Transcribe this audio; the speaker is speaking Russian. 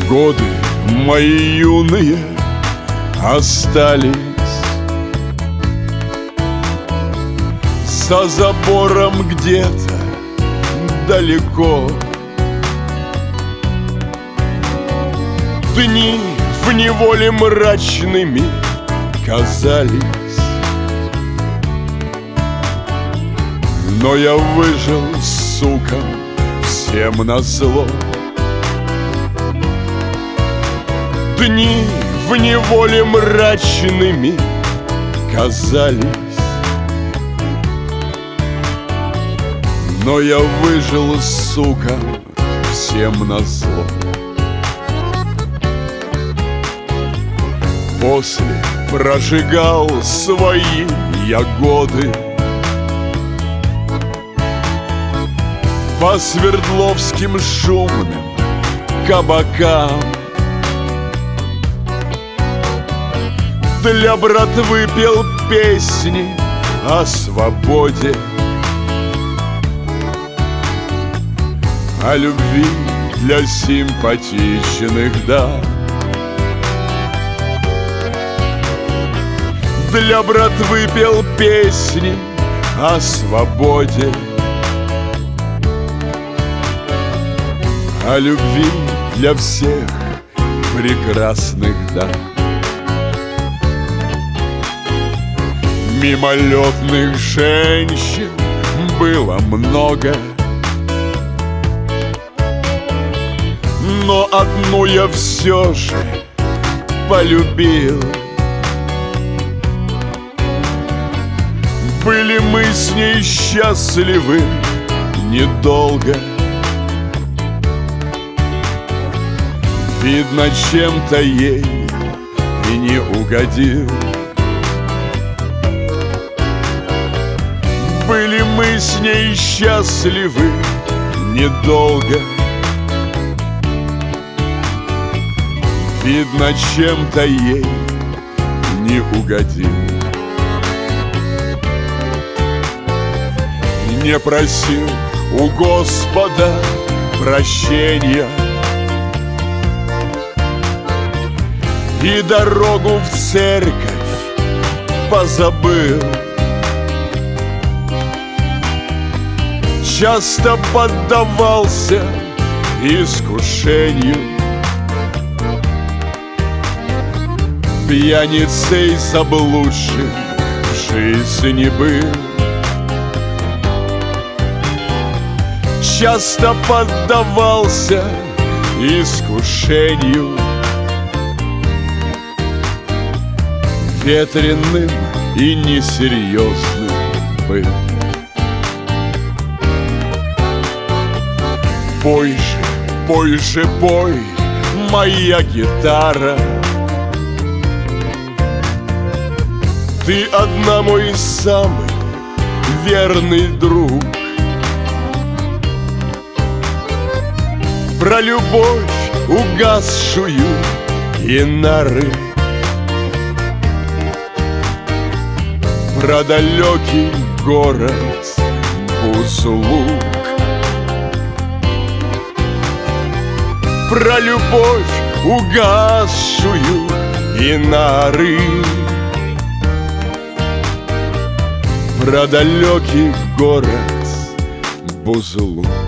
Годы мои юные остались за забором где-то далеко. Дни в неволе мрачными казались, но я выжил, сука, всем назло. Дни в неволе мрачными казались, но я выжил, сука, всем назло. После прожигал свои я годы по свердловским шумным кабакам. Для братвы пел песни о свободе, о любви для симпатичных дам. Для братвы пел песни о свободе, о любви для всех прекрасных дам. Мимолетных женщин было много, но одну я все же полюбил. Были мы с ней счастливы недолго. Видно, чем-то ей и не угодил. Были мы с ней счастливы недолго. Видно, чем-то ей не угодил. Не просил у Господа прощения и дорогу в церковь позабыл. Часто поддавался искушению, пьяницей заблудшим в жизни был. Часто поддавался искушению, ветреным и несерьезным был. Пой же, пой же, пой, моя гитара. Ты одна мой самый верный друг. Про любовь угасшую и нары, про далекий город Бузулук, про любовь угасшую и нары, про далекий город Бузулук.